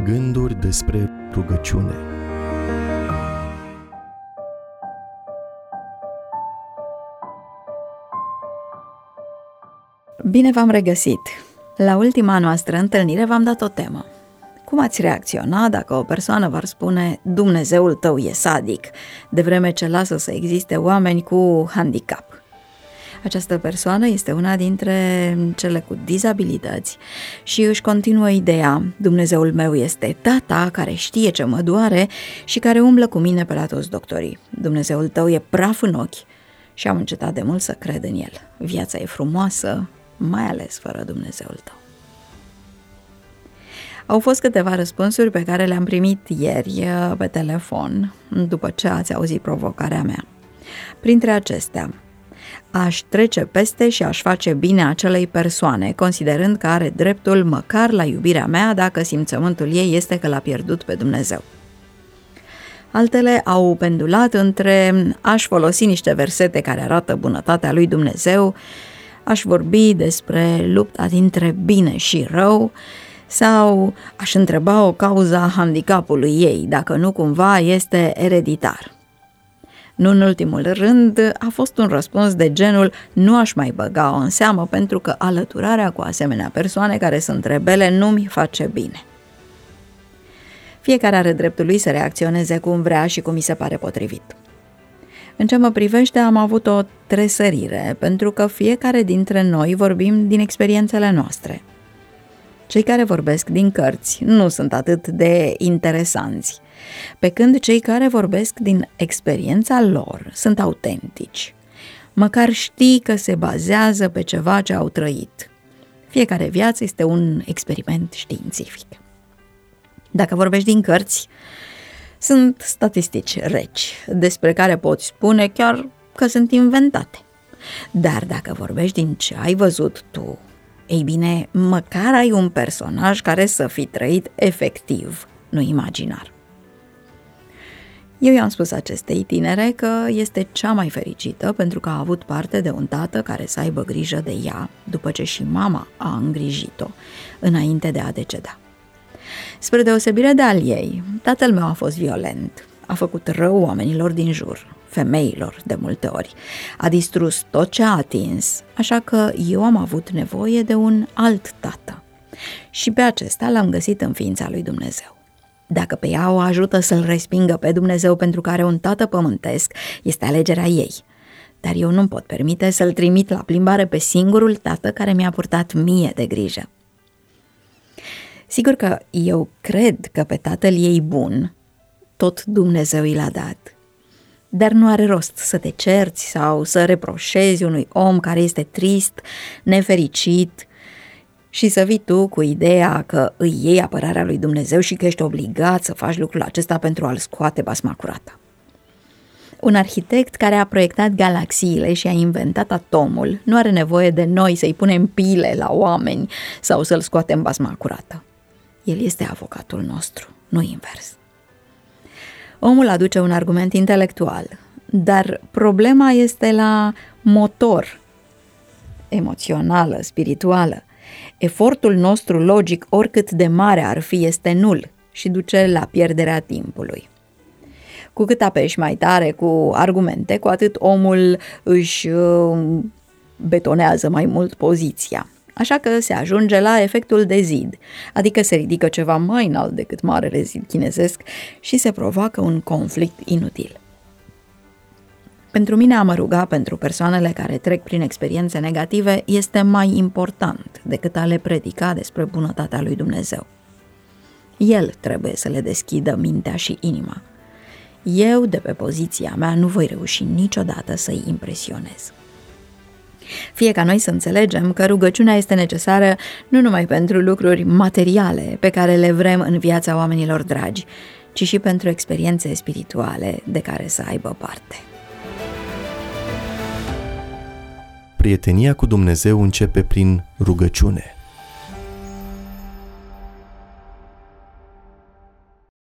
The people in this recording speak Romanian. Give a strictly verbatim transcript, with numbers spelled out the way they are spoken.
Gânduri despre rugăciune. Bine v-am regăsit! La ultima noastră întâlnire v-am dat o temă. Cum ați reacționa dacă o persoană v-ar spune Dumnezeul tău e sadic, de vreme ce lasă să existe oameni cu handicap? Această persoană este una dintre cele cu dizabilități și își continuă ideea: Dumnezeul meu este tata care știe ce mă doare și care umblă cu mine pe la toți doctorii. Dumnezeul tău e praf în ochi și am încetat de mult să cred în el. Viața e frumoasă, mai ales fără Dumnezeul tău. Au fost câteva răspunsuri pe care le-am primit ieri pe telefon, după ce ați auzit provocarea mea. Printre acestea, aș trece peste și aș face bine acelei persoane, considerând că are dreptul măcar la iubirea mea dacă simțământul ei este că l-a pierdut pe Dumnezeu. Altele au pendulat între aș folosi niște versete care arată bunătatea lui Dumnezeu, aș vorbi despre lupta dintre bine și rău, sau aș întreba o cauza handicapului ei, dacă nu cumva este ereditar. Nu în ultimul rând, a fost un răspuns de genul nu aș mai băga-o în seamă pentru că alăturarea cu asemenea persoane care sunt rebele nu mi face bine. Fiecare are dreptul lui să reacționeze cum vrea și cum îi se pare potrivit. În ce mă privește, am avut o tresărire, pentru că fiecare dintre noi vorbim din experiențele noastre. Cei care vorbesc din cărți nu sunt atât de interesanți, pe când cei care vorbesc din experiența lor sunt autentici. Măcar știi că se bazează pe ceva ce au trăit. Fiecare viață este un experiment științific. Dacă vorbești din cărți, sunt statistici reci, despre care poți spune chiar că sunt inventate. Dar dacă vorbești din ce ai văzut tu, ei bine, măcar ai un personaj care să fi trăit efectiv, nu imaginar. Eu i-am spus acestei tinere că este cea mai fericită pentru că a avut parte de un tată care să aibă grijă de ea, după ce și mama a îngrijit-o, înainte de a deceda. Spre deosebire de al ei, tatăl meu a fost violent, a făcut rău oamenilor din jur, femeilor de multe ori, a distrus tot ce a atins, așa că eu am avut nevoie de un alt tată. Și pe acesta l-am găsit în ființa lui Dumnezeu. Dacă pe ea o ajută să-l respingă pe Dumnezeu pentru că are un tată pământesc, este alegerea ei. Dar eu nu-mi pot permite să-l trimit la plimbare pe singurul tată care mi-a purtat mie de grijă. Sigur că eu cred că pe tatăl ei bun, tot Dumnezeu i l-a dat. Dar nu are rost să te cerți sau să reproșezi unui om care este trist, nefericit și să vii tu cu ideea că îi iei apărarea lui Dumnezeu și că ești obligat să faci lucrul acesta pentru a-l scoate basma curată. Un arhitect care a proiectat galaxiile și a inventat atomul nu are nevoie de noi să-i punem pile la oameni sau să-l scoatem basma curată. El este avocatul nostru, nu invers. Omul aduce un argument intelectual, dar problema este la motor, emoțională, spirituală. Efortul nostru logic, oricât de mare ar fi, este nul și duce la pierderea timpului. Cu cât apeși mai tare cu argumente, cu atât omul își betonează mai mult poziția. Așa că se ajunge la efectul de zid, adică se ridică ceva mai înalt decât marele zid chinezesc și se provoacă un conflict inutil. Pentru mine a mă ruga pentru persoanele care trec prin experiențe negative este mai important decât a le predica despre bunătatea lui Dumnezeu. El trebuie să le deschidă mintea și inima. Eu, de pe poziția mea, nu voi reuși niciodată să-i impresionez. Fie ca noi să înțelegem că rugăciunea este necesară nu numai pentru lucruri materiale pe care le vrem în viața oamenilor dragi, ci și pentru experiențe spirituale de care să aibă parte. Prietenia cu Dumnezeu începe prin rugăciune.